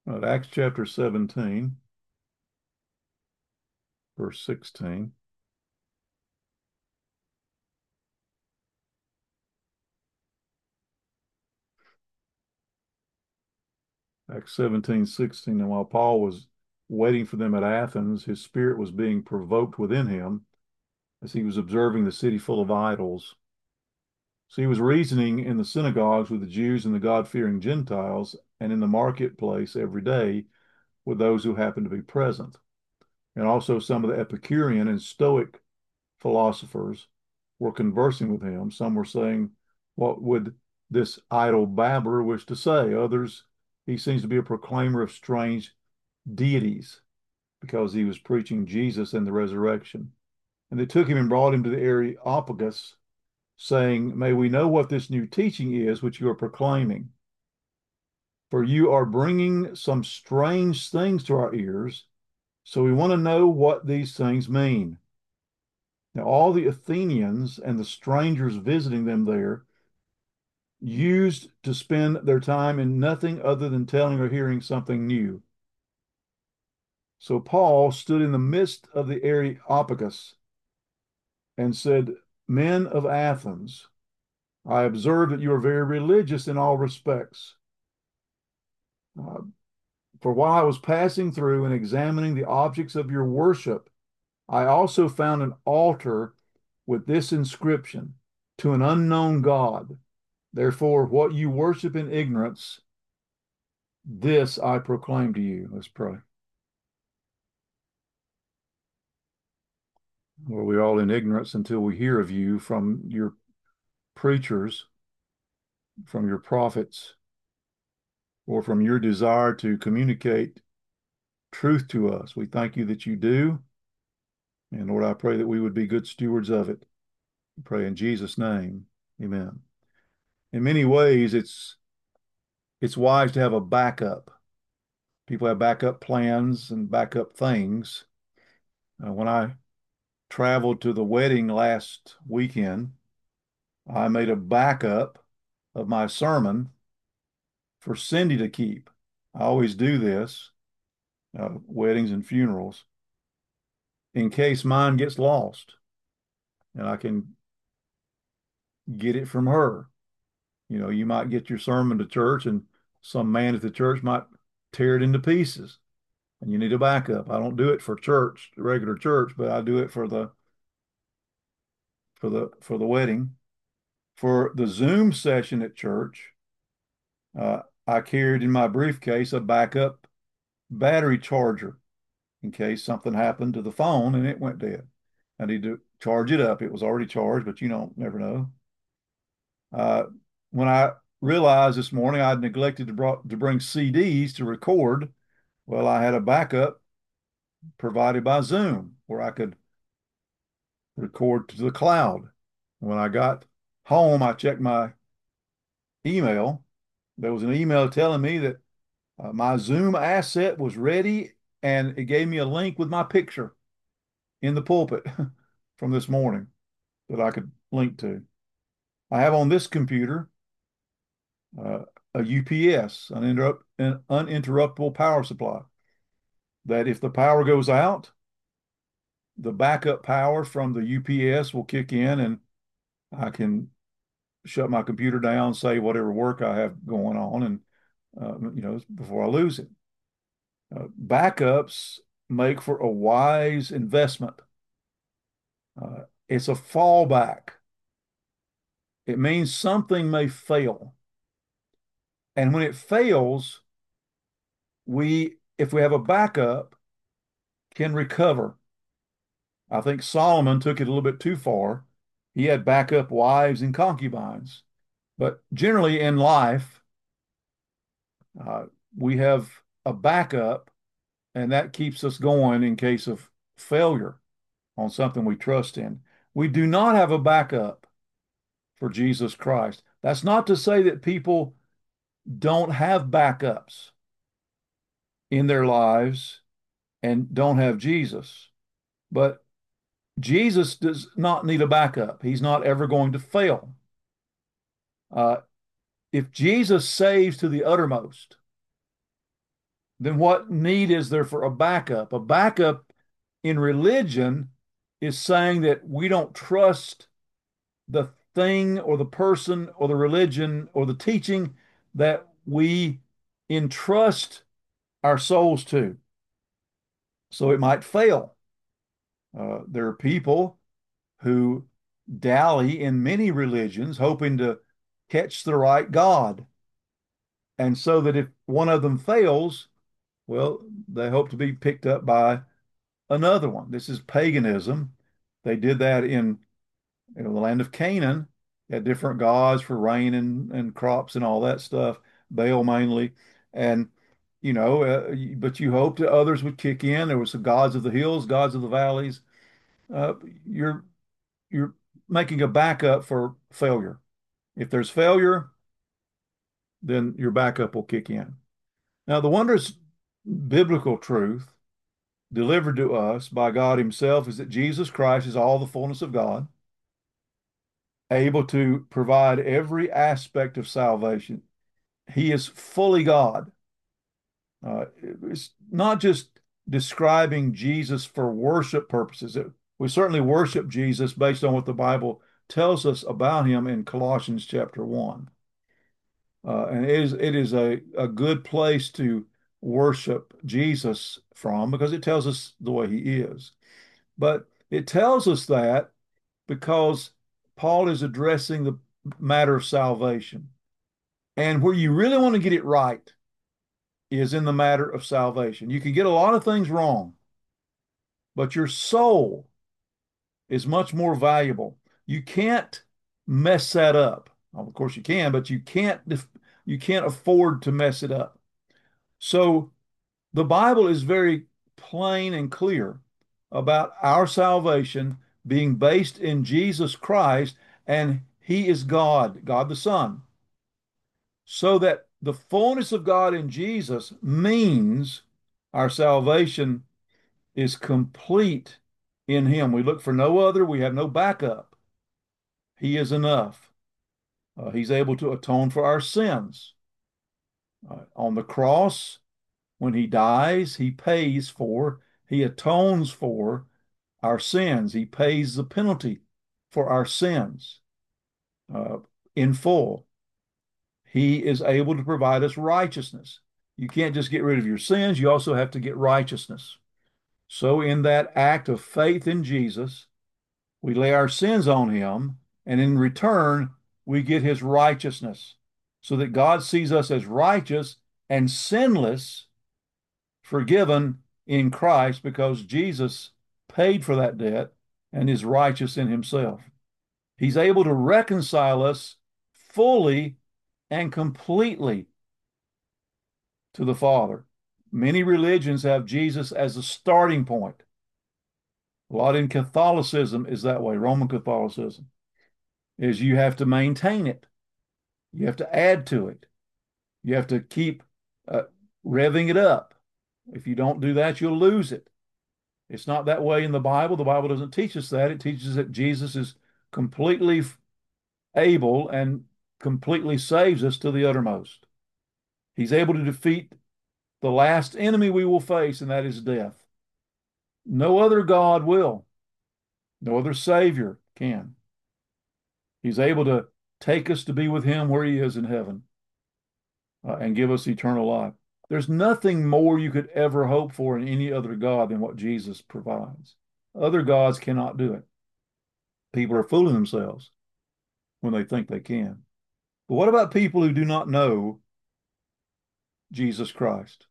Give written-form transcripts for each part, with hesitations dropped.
Acts chapter 17, verse 16. Acts 17:16. And while Paul was waiting for them at Athens, his spirit was being provoked within him as he was observing the city full of idols. So he was reasoning in the synagogues with the Jews and the God-fearing Gentiles, and in the marketplace every day with those who happened to be present. And also some of the Epicurean and Stoic philosophers were conversing with him. Some were saying, "What would this idle babbler wish to say?" Others, "He seems to be a proclaimer of strange deities," because he was preaching Jesus and the resurrection. And they took him and brought him to the Areopagus, saying, "May we know what this new teaching is which you are proclaiming? For you are bringing some strange things to our ears, so we want to know what these things mean." Now, all the Athenians and the strangers visiting them there used to spend their time in nothing other than telling or hearing something new. So Paul stood in the midst of the Areopagus and said, "Men of Athens, I observe that you are very religious in all respects. Uh, for while I was passing through and examining the objects of your worship, I also found an altar with this inscription: To an unknown God. Therefore, what you worship in ignorance, this I proclaim to you." Let's pray. Well, we're all in ignorance until we hear of you from your preachers, from your prophets, or from your desire to communicate truth to us. We thank you that you do. And Lord, I pray that we would be good stewards of it. I pray in Jesus' name. Amen. In many ways, it's wise to have a backup. People have backup plans and backup things. When I traveled to the wedding last weekend, I made a backup of my sermon for Cindy to keep. I always do this, weddings and funerals, in case mine gets lost and I can get it from her. You know, you might get your sermon to church and some man at the church might tear it into pieces and you need a backup. I don't do it for church, regular church, but I do it for the wedding. For the Zoom session at church, I carried in my briefcase a backup battery charger in case something happened to the phone and it went dead. I need to charge it up. It was already charged, but you don't never know. Uh, when I realized this morning I'd neglected to bring CDs to record, well, I had a backup provided by Zoom where I could record to the cloud. When I got home, I checked my email. There was an email telling me that my Zoom asset was ready, and it gave me a link with my picture in the pulpit from this morning that I could link to. I have on this computer uh, a UPS, an uninterruptible power supply, that if the power goes out, the backup power from the UPS will kick in and I can shut my computer down, say whatever work I have going on, and before I lose it. Backups make for a wise investment. It's a fallback. It means something may fail. And when it fails, if we have a backup, can recover. I think Solomon took it a little bit too far. He had backup wives and concubines. But generally in life, uh, we have a backup, and that keeps us going in case of failure on something we trust in. We do not have a backup for Jesus Christ. That's not to say that people don't have backups in their lives and don't have Jesus, but Jesus does not need a backup. He's not ever going to fail. Uh, if Jesus saves to the uttermost, then what need is there for a backup? A backup in religion is saying that we don't trust the thing or the person or the religion or the teaching that we entrust our souls to. So it might fail. There are people who dally in many religions hoping to catch the right God. And so that if one of them fails, well, they hope to be picked up by another one. This is paganism. They did that in the land of Canaan. They had different gods for rain and crops and all that stuff, Baal mainly. And, but you hoped that others would kick in. There was the gods of the hills, gods of the valleys. Uh, you're you're making a backup for failure. If there's failure, then your backup will kick in. Now, the wondrous biblical truth delivered to us by God Himself is that Jesus Christ is all the fullness of God, able to provide every aspect of salvation. He is fully God. It's not just describing Jesus for worship purposes. We certainly worship Jesus based on what the Bible tells us about him in Colossians chapter 1. And it is a good place to worship Jesus from because it tells us the way he is. But it tells us that because Paul is addressing the matter of salvation. And where you really want to get it right is in the matter of salvation. You can get a lot of things wrong, but your soul is much more valuable. You can't mess that up. Well, of course you can, but you can't afford to mess it up. So the Bible is very plain and clear about our salvation being based in Jesus Christ, and He is God, God the Son. So that the fullness of God in Jesus means our salvation is complete in Him. We look for no other, we have no backup. He is enough. He's able to atone for our sins. On the cross, when He dies, He pays for, He atones for our sins. He pays the penalty for our sins in full. He is able to provide us righteousness. You can't just get rid of your sins, you also have to get righteousness. So, in that act of faith in Jesus, we lay our sins on him, and in return, we get his righteousness, so that God sees us as righteous and sinless, forgiven in Christ, because Jesus paid for that debt and is righteous in himself. He's able to reconcile us fully and completely to the Father. Many religions have Jesus as a starting point. A lot in Catholicism is that way, Roman Catholicism, is you have to maintain it. You have to add to it. You have to keep uh, revving it up. If you don't do that, you'll lose it. It's not that way in the Bible. The Bible doesn't teach us that. It teaches that Jesus is completely able and completely saves us to the uttermost. He's able to defeat the last enemy we will face, and that is death. No other God will. No other Savior can. He's able to take us to be with him where he is in heaven and give us eternal life. There's nothing more you could ever hope for in any other God than what Jesus provides. Other gods cannot do it. People are fooling themselves when they think they can. But what about people who do not know Jesus Christ?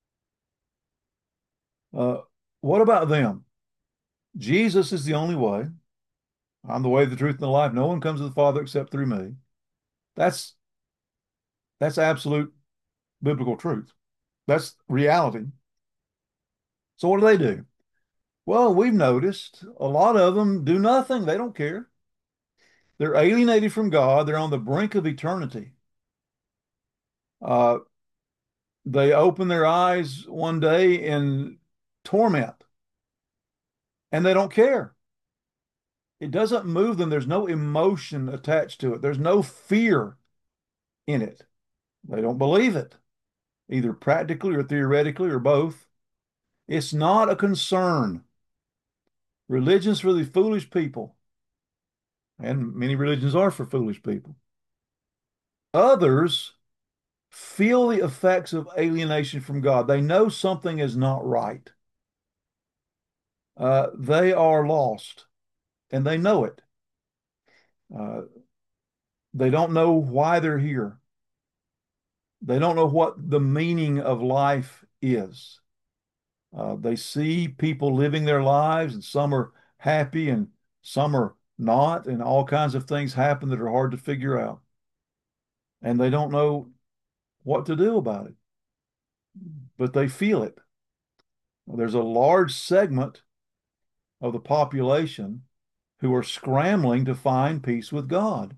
Uh, what about them? Jesus is the only way. I'm the way, the truth, and the life. No one comes to the Father except through me. That's that's absolute biblical truth. That's reality. So what do? Well, we've noticed a lot of them do nothing. They don't care. They're alienated from God. They're on the brink of eternity. Uh, they open their eyes one day in torment and they don't care. It doesn't move them. There's no emotion attached to it. There's no fear in it. They don't believe it. either practically or theoretically or both. It's not a concern. Religion's for the foolish people, and many religions are for foolish people. Others feel the effects of alienation from God. They know something is not right. They are lost, and they know it. Uh, they don't know why they're here. They don't know what the meaning of life is. They see people living their lives, and some are happy and some are not, and all kinds of things happen that are hard to figure out. And they don't know what to do about it, but they feel it. There's a large segment of the population who are scrambling to find peace with God.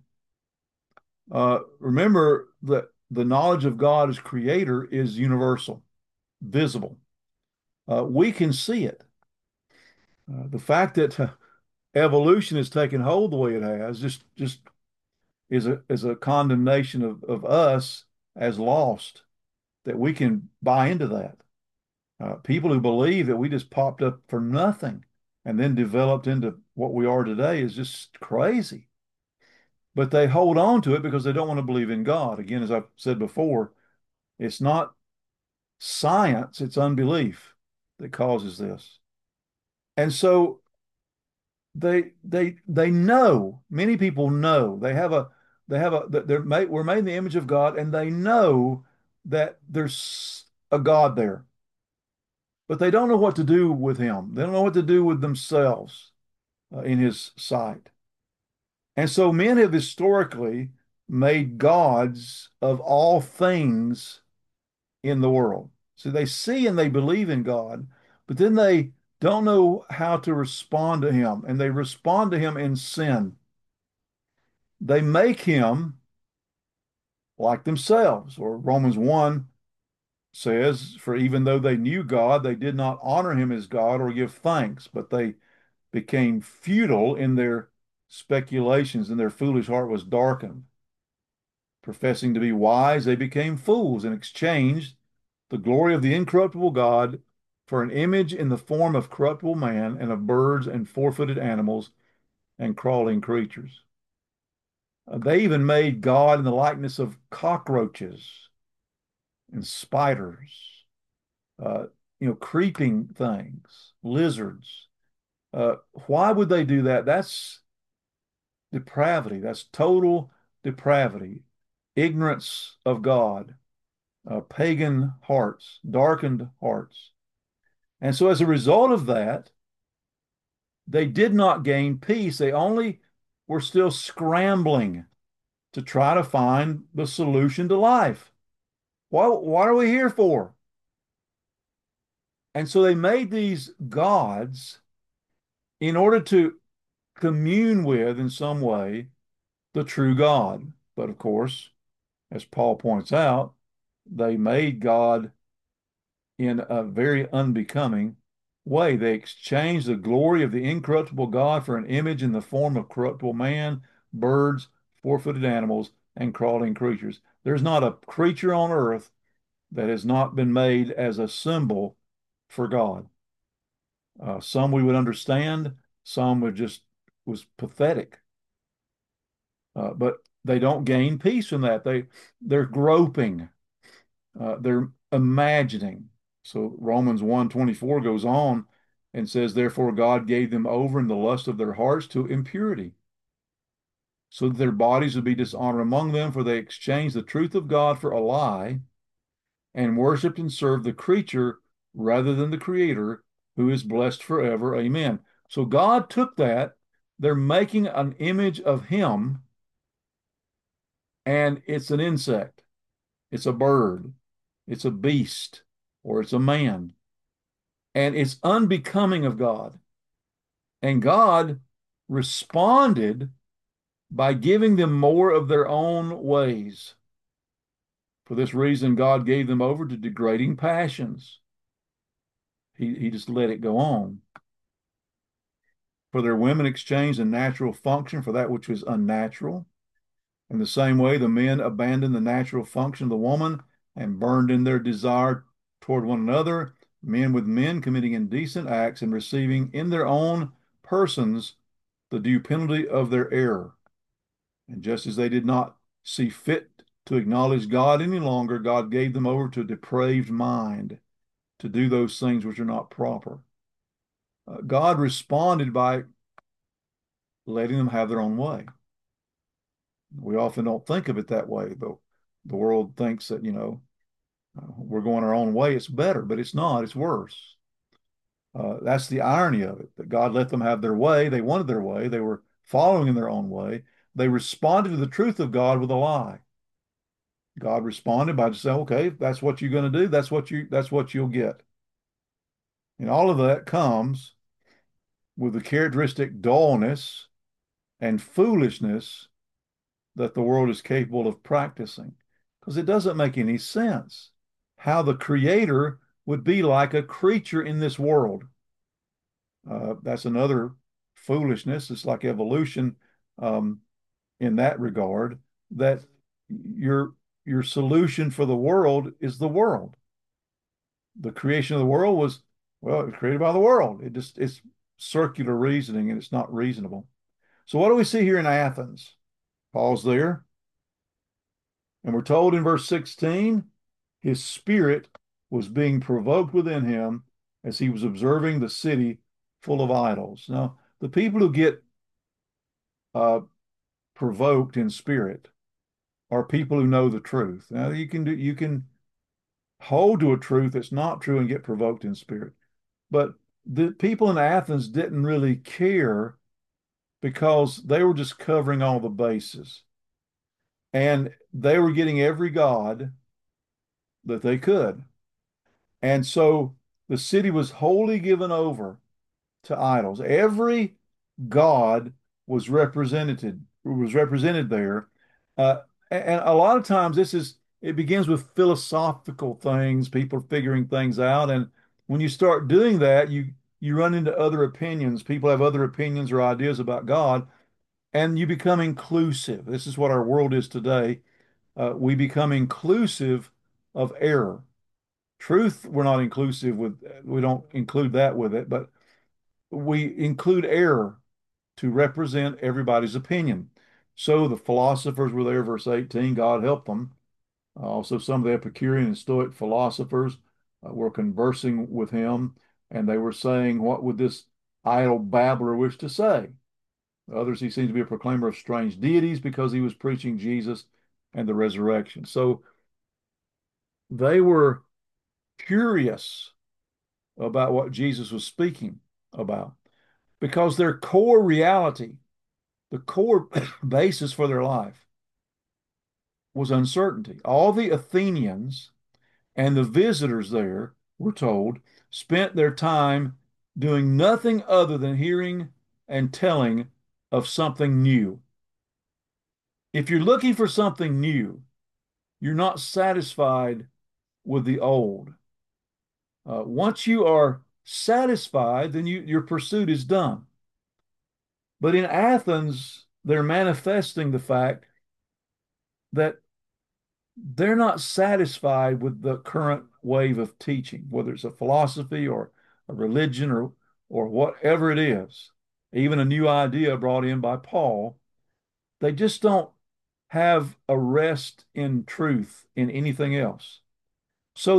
Remember that the knowledge of God as creator is universal, visible. We can see it. The fact that evolution has taken hold the way it has just is a condemnation of us as lost, that we can buy into that. People who believe that we just popped up for nothing and then developed into what we are today is just crazy. But they hold on to it because they don't want to believe in God. Again, as I've said before, it's not science, it's unbelief that causes this. And so they know, many people know, we're made in the image of God, and they know that there's a God there, but they don't know what to do with him. They don't know what to do with themselves in his sight. And so men have historically made gods of all things in the world. So they see and they believe in God, but then they don't know how to respond to him, and they respond to him in sin. They make him like themselves, or Romans 1 says, for even though they knew God, they did not honor him as God or give thanks, but they became futile in their speculations, and their foolish heart was darkened. Professing to be wise, they became fools and exchanged the glory of the incorruptible God for an image in the form of corruptible man and of birds and four-footed animals and crawling creatures. They even made God in the likeness of cockroaches and spiders, uh, creeping things, lizards. Why would they do that? That's depravity. That's total depravity, ignorance of God, pagan hearts, darkened hearts. And so, as a result of that, they did not gain peace. They only were still scrambling to try to find the solution to life. What are we here for? And so they made these gods in order to commune with, in some way, the true God. But of course, as Paul points out, they made God in a very unbecoming way. They exchanged the glory of the incorruptible God for an image in the form of corruptible man, birds, four-footed animals, and crawling creatures. There's not a creature on earth that has not been made as a symbol for God. Some we would understand, some would just was pathetic. But they don't gain peace from that. They're groping, they're imagining. So Romans 1:24 goes on and says, therefore God gave them over in the lust of their hearts to impurity, so that their bodies would be dishonored among them, for they exchanged the truth of God for a lie, and worshiped and served the creature rather than the creator, who is blessed forever. Amen. So God took that, they're making an image of him, and it's an insect, it's a bird, it's a beast, or it's a man. And it's unbecoming of God. And God responded by giving them more of their own ways. For this reason, God gave them over to degrading passions. He just let it go on. For their women exchanged a natural function for that which was unnatural. In the same way, the men abandoned the natural function of the woman and burned in their desire toward one another, men with men committing indecent acts and receiving in their own persons the due penalty of their error. And just as they did not see fit to acknowledge God any longer, God gave them over to a depraved mind to do those things which are not proper. God responded by letting them have their own way. We often don't think of it that way, though. The world thinks that, we're going our own way. It's better, but it's not. It's worse. That's the irony of it, that God let them have their way. They wanted their way. They were following in their own way. They responded to the truth of God with a lie. God responded by just saying, okay, that's what you're going to do. That's what you'll get. And all of that comes with the characteristic dullness and foolishness that the world is capable of practicing. Because it doesn't make any sense how the Creator would be like a creature in this world. That's another foolishness. It's like evolution in that regard, that your your solution for the world is the world. The creation of the world was, well, it was created by the world. It's circular reasoning and it's not reasonable. So what do we see here in Athens? Paul's there, and we're told in verse 16, his spirit was being provoked within him as he was observing the city full of idols. Now, the people who get uh, provoked in spirit are people who know the truth. Now, you can hold to a truth that's not true and get provoked in spirit. But the people in Athens didn't really care because they were just covering all the bases. And they were getting every god that they could. And so the city was wholly given over to idols. Every god was represented there. And a lot of times it begins with philosophical things, people figuring things out. And when you start doing that, you run into other opinions. People have other opinions or ideas about God, and you become inclusive. This is what our world is today. We become inclusive of error. Truth, we're not inclusive with, we don't include that with it, but we include error to represent everybody's opinion. So the philosophers were there, verse 18, God help them. Also, some of the Epicurean and Stoic philosophers were conversing with him, and they were saying, what would this idle babbler wish to say? Others, he seems to be a proclaimer of strange deities because he was preaching Jesus and the resurrection. So they were curious about what Jesus was speaking about because their core reality, the core basis for their life, was uncertainty. All the Athenians and the visitors there, we're told, spent their time doing nothing other than hearing and telling of something new. If you're looking for something new, you're not satisfied with the old. Once you are satisfied, then your pursuit is done. But in Athens, they're manifesting the fact that they're not satisfied with the current wave of teaching, whether it's a philosophy or a religion or whatever it is, even a new idea brought in by Paul. They just don't have a rest in truth in anything else. So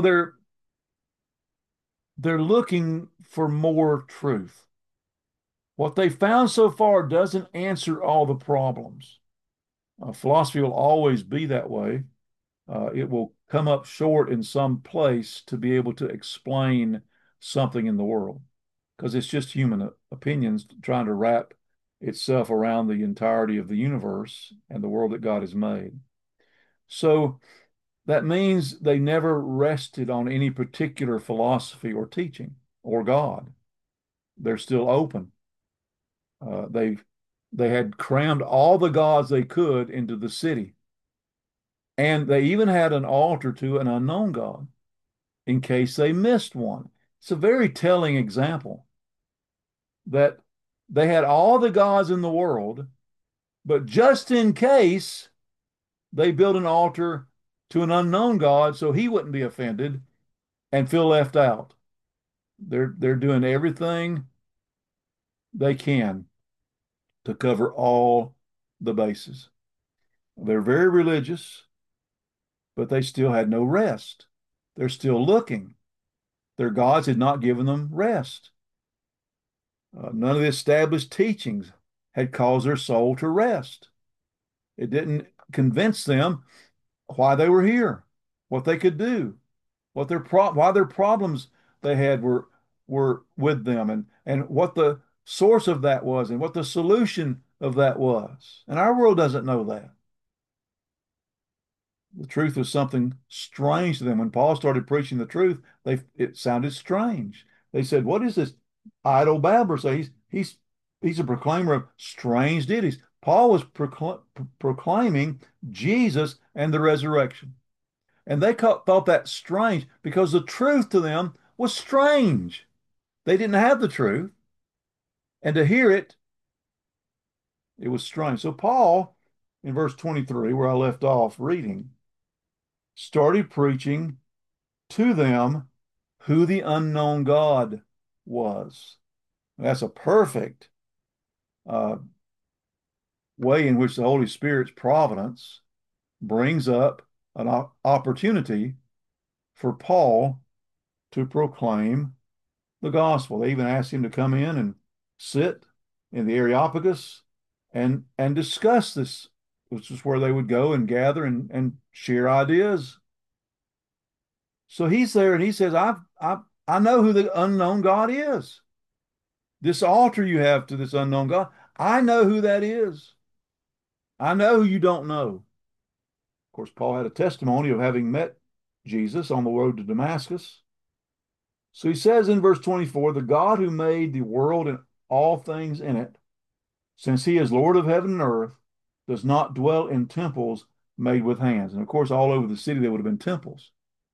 they're looking for more truth. What they found so far doesn't answer all the problems. Philosophy will always be that way. It will come up short in some place to be able to explain something in the world because it's just human opinions trying to wrap itself around the entirety of the universe and the world that God has made. So that means they never rested on any particular philosophy or teaching or God. They're still open. They had crammed all the gods they could into the city. And they even had an altar to an unknown God in case they missed one. It's a very telling example that they had all the gods in the world, but just in case they built an altar to an unknown God so he wouldn't be offended and feel left out. They're doing everything they can to cover all the bases. They're very religious, but they still had no rest. They're still looking. Their gods had not given them rest. None of the established teachings had caused their soul to rest. It didn't convince them why they were here, what they could do, why their problems they had were with them, and what the source of that was, and what the solution of that was. And our world doesn't know that. The truth was something strange to them. When Paul started preaching the truth, it sounded strange. They said, "What is this idle babbler say? He's a proclaimer of strange deities." Paul was proclaiming Jesus and the resurrection. And they thought that strange because the truth to them was strange. They didn't have the truth. And to hear it, it was strange. So Paul, in verse 23, where I left off reading, started preaching to them who the unknown God was. That's a perfect uh, way in which the Holy Spirit's providence brings up an opportunity for Paul to proclaim the gospel. They even asked him to come in and sit in the Areopagus and discuss this, which is where they would go and gather and share ideas. So he's there and he says, I know who the unknown God is. This altar you have to this unknown God, I know who that is. I know who you don't know. Of course, Paul had a testimony of having met Jesus on the road to Damascus. So he says in verse 24, the God who made the world and all things in it, since he is Lord of heaven and earth, does not dwell in temples made with hands. And of course, all over the city, there would have been temples.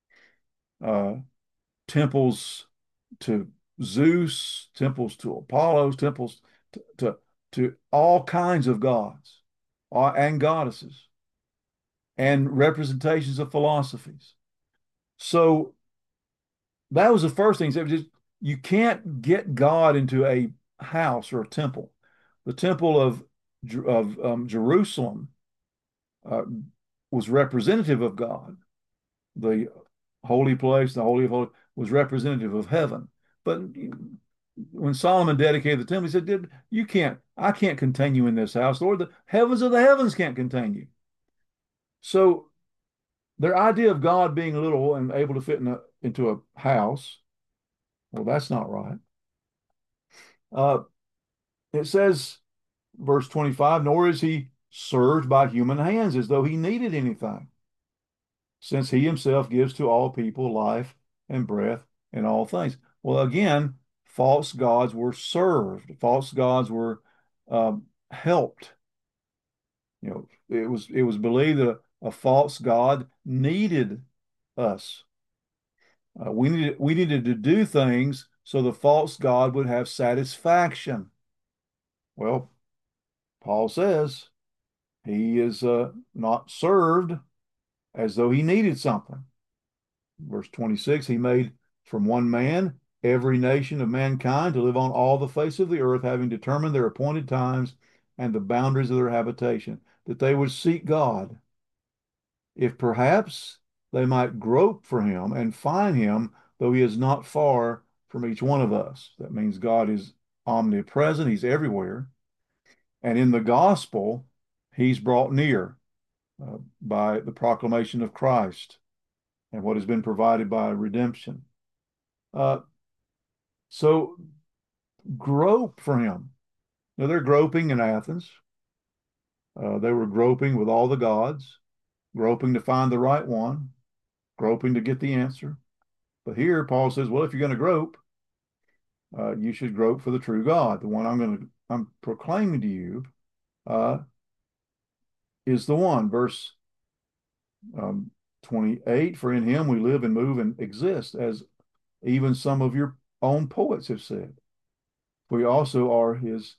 Uh, temples to Zeus, temples to Apollo, temples to all kinds of gods and goddesses, and representations of philosophies. So that was the first thing. So you can't get God into a house or a temple. The temple of Jerusalem uh, was representative of God. The holy place, the Holy of Holies, was representative of heaven. But when Solomon dedicated the temple, he said, I can't contain you in this house, Lord. The heavens of the heavens can't contain you. So their idea of God being little and able to fit into a house, well, that's not right. It says, verse 25, nor is he served by human hands as though he needed anything, since he himself gives to all people life and breath and all things. Well, again, false gods were served. False gods were helped. You know, it was believed that a false god needed us. We needed to do things so the false god would have satisfaction. Well, Paul says he is not served as though he needed something. Verse 26, he made from one man every nation of mankind to live on all the face of the earth, having determined their appointed times and the boundaries of their habitation, that they would seek God, if perhaps they might grope for him and find him, though he is not far from each one of us. That means God is omnipresent, he's everywhere. And in the gospel, he's brought near by the proclamation of Christ and what has been provided by redemption. Uh, so grope for him. Now they're groping in Athens. They were groping with all the gods, groping to find the right one, groping to get the answer. But here Paul says, well, if you're going to grope, you should grope for the true God. The one I'm proclaiming to you uh, is the one. Verse 28, for in him we live and move and exist, as even some of your own poets have said. We also are his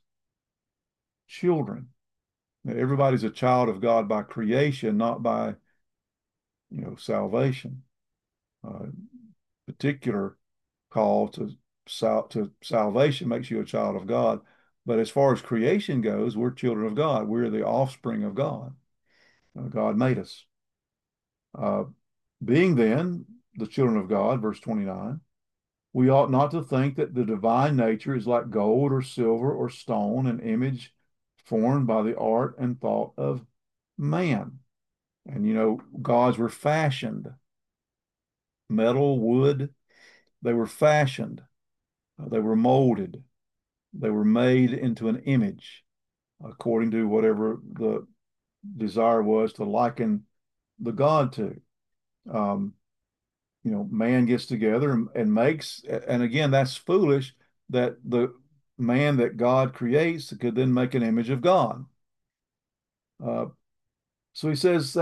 children. Now, everybody's a child of God by creation, not by salvation. Uh, Particular call to salvation makes you a child of God. But as far as creation goes, we're children of God. We're the offspring of God. God made us. Uh, Being then the children of God, verse 29, we ought not to think that the divine nature is like gold or silver or stone, an image formed by the art and thought of man. And gods were fashioned, metal, wood, they were fashioned, they were molded, they were made into an image according to whatever the desire was to liken the god to. Um, Man gets together and makes, and again, that's foolish that the man that God creates could then make an image of God. Uh, so he says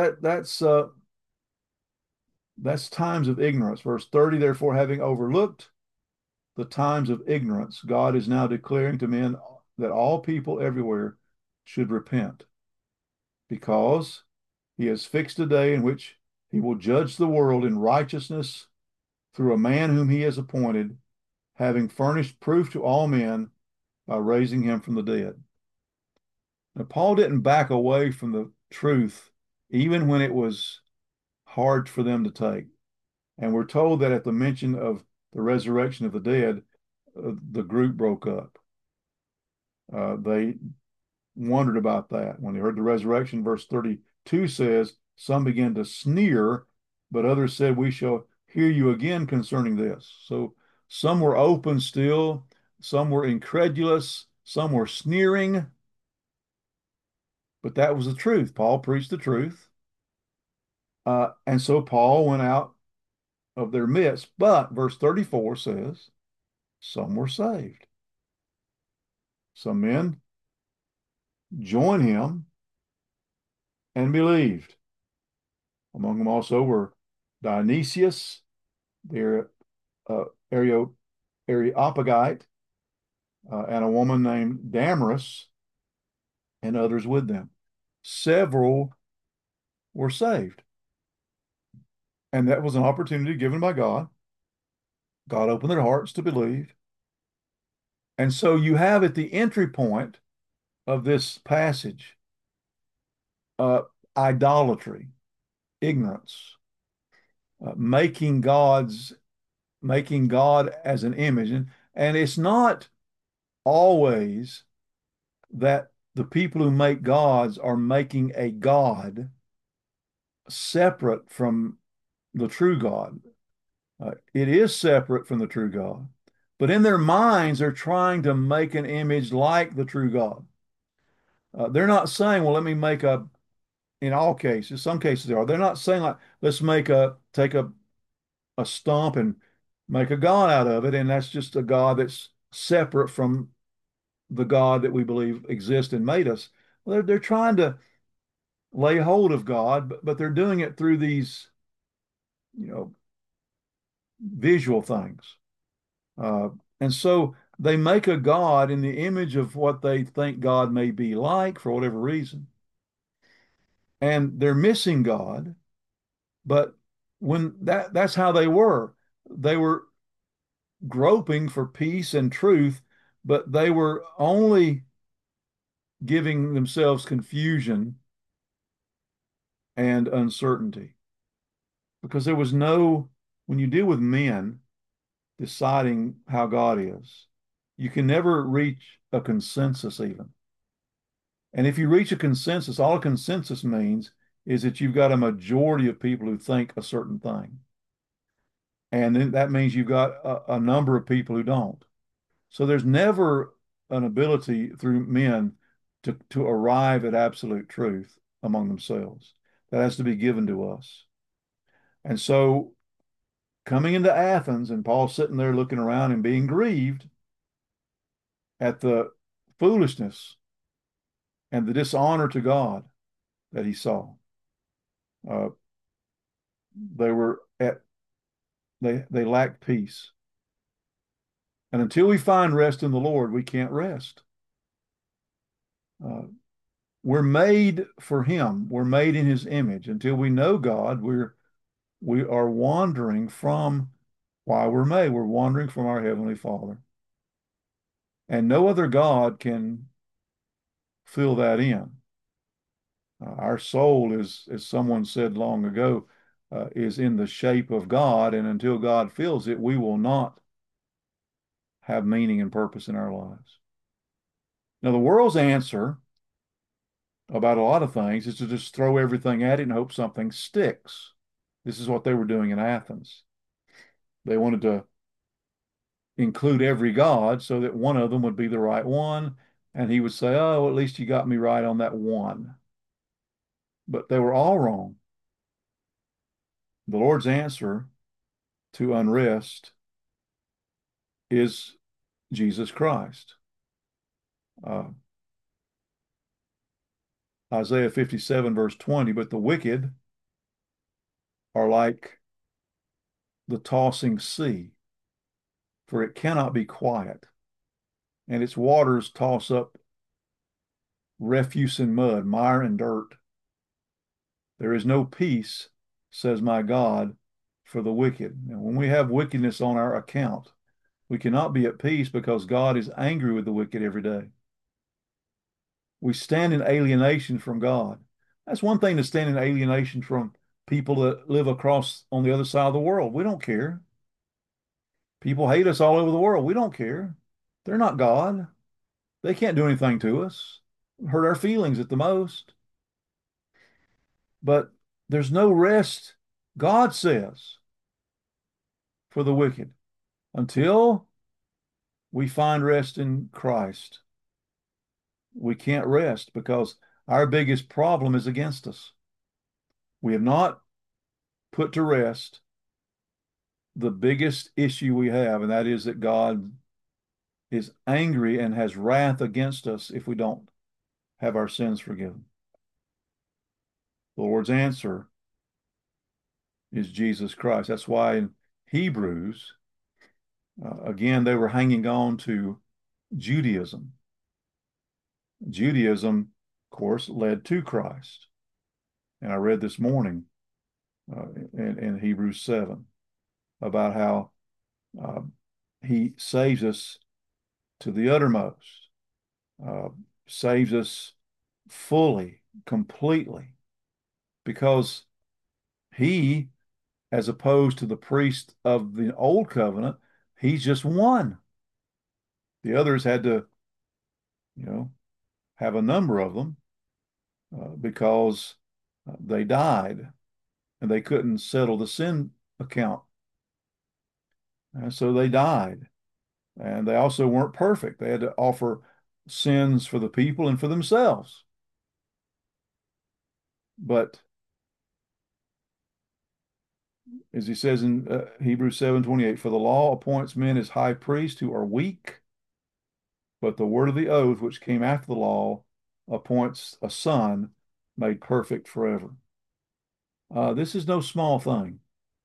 that's times of ignorance. Verse 30, therefore, having overlooked the times of ignorance, God is now declaring to men that all people everywhere should repent, because he has fixed a day in which he will judge the world in righteousness through a man whom he has appointed, having furnished proof to all men by raising him from the dead. Now, Paul didn't back away from the truth, even when it was hard for them to take. And we're told that at the mention of the resurrection of the dead, the group broke up. They wondered about that. When they heard the resurrection, verse 32 says, some began to sneer, but others said, we shall hear you again concerning this. So some were open still, some were incredulous, some were sneering, but that was the truth. Paul preached the truth. And so Paul went out of their midst. But verse 34 says, some were saved. Some men joined him and believed. Among them also were Dionysius, the Areopagite, and a woman named Damaris, and others with them. Several were saved. And that was an opportunity given by God. God opened their hearts to believe. And so you have at the entry point of this passage uh, idolatry, ignorance, making God as an image. And it's not always that the people who make gods are making a God separate from the true God. It is separate from the true God. But in their minds, they're trying to make an image like the true God. They're not saying, well, let me make in all cases, some cases they are. They're not saying like, let's take a stump and make a God out of it. And that's just a God that's separate from the God that we believe exists and made us. Well, they're trying to lay hold of God, but they're doing it through these, you know, visual things. Uh, and so they make a God in the image of what they think God may be like for whatever reason. And they're missing God, but when that's how they were. They were groping for peace and truth, but they were only giving themselves confusion and uncertainty because there was no, when you deal with men deciding how God is, you can never reach a consensus even. And if you reach a consensus, all a consensus means is that you've got a majority of people who think a certain thing. And then that means you've got a number of people who don't. So there's never an ability through men to arrive at absolute truth among themselves. That has to be given to us. And so coming into Athens and Paul sitting there looking around and being grieved at the foolishness and the dishonor to God that he saw. Uh, they were at they lacked peace. And until we find rest in the Lord, we can't rest. Uh, we're made for him. We're made in his image. Until we know God, we're We are wandering from why we're made. We're wandering from our Heavenly Father. And no other God can fill that in. Our soul is, as someone said long ago, is in the shape of God, and until God fills it, we will not have meaning and purpose in our lives. Now, the world's answer about a lot of things is to just throw everything at it and hope something sticks. This is what they were doing in Athens. They wanted to include every god so that one of them would be the right one, and he would say, "Oh, at least you got me right on that one." But they were all wrong. The Lord's answer to unrest is Jesus Christ. Uh, Isaiah 57, verse 20, but the wicked are like the tossing sea, for it cannot be quiet, and its waters toss up refuse and mud, mire and dirt. There is no peace, says my God, for the wicked. And when we have wickedness on our account, we cannot be at peace because God is angry with the wicked every day. We stand in alienation from God. That's one thing to stand in alienation from people that live across on the other side of the world. We don't care. People hate us all over the world. We don't care. They're not God. They can't do anything to us, hurt our feelings at the most. But there's no rest, God says, for the wicked until we find rest in Christ. We can't rest because our biggest problem is against us. We have not put to rest the biggest issue we have, and that is that God is angry and has wrath against us if we don't have our sins forgiven. The Lord's answer is Jesus Christ. That's why in Hebrews, again, they were hanging on to Judaism. Judaism, of course, led to Christ. And I read this morning in Hebrews 7 about how uh, he saves us to the uttermost, uh, saves us fully, completely, because he, as opposed to the priest of the old covenant, he's just one. The others had to, you know, have a number of them because they died and they couldn't settle the sin account. And so they died. And they also weren't perfect. They had to offer sins for the people and for themselves. But as he says in Hebrews 7:28, for the law appoints men as high priests who are weak, but the word of the oath which came after the law appoints a son made perfect forever. This is no small thing.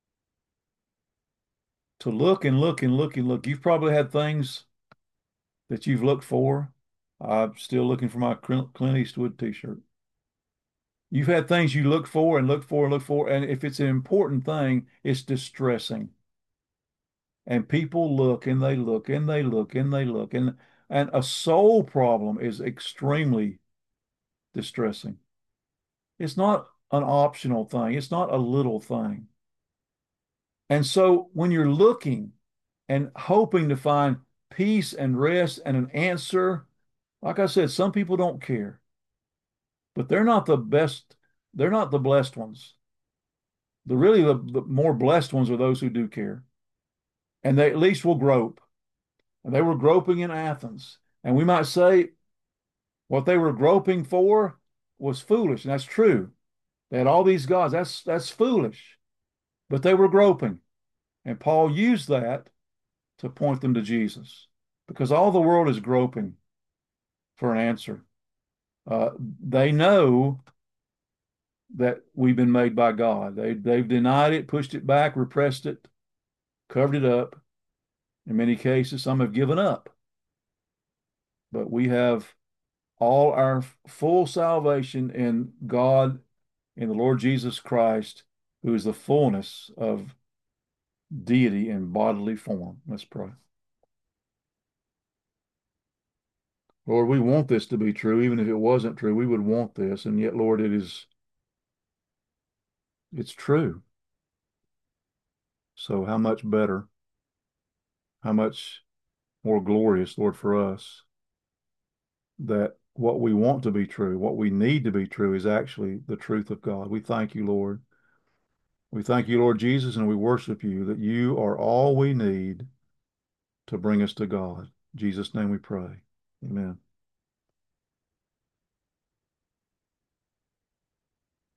To look and look and look and look. You've probably had things that you've looked for. I'm still looking for my Clint Eastwood t-shirt. You've had things you look for and look for and look for, and if it's an important thing, it's distressing. And people look and they look and they look and they look, and a soul problem is extremely distressing. It's not an optional thing. It's not a little thing. And so when you're looking and hoping to find peace and rest and an answer, like I said, some people don't care, but they're not the best. They're not the blessed ones. The more blessed ones are those who do care. And they at least will grope. And they were groping in Athens. And we might say what they were groping for was foolish. And that's true. They had all these gods. That's foolish. But they were groping. And Paul used that to point them to Jesus. Because all the world is groping for an answer. They know that we've been made by God. They've denied it, pushed it back, repressed it, covered it up. In many cases, some have given up. But we have all our full salvation in God, in the Lord Jesus Christ, who is the fullness of deity in bodily form. Let's pray. Lord, we want this to be true. Even if it wasn't true, we would want this. And yet, Lord, it's true. So how much better, how much more glorious, Lord, for us that what we want to be true, what we need to be true is actually the truth of God. We thank you, Lord. We thank you, Lord Jesus, and we worship you that you are all we need to bring us to God. In Jesus' name we pray. Amen.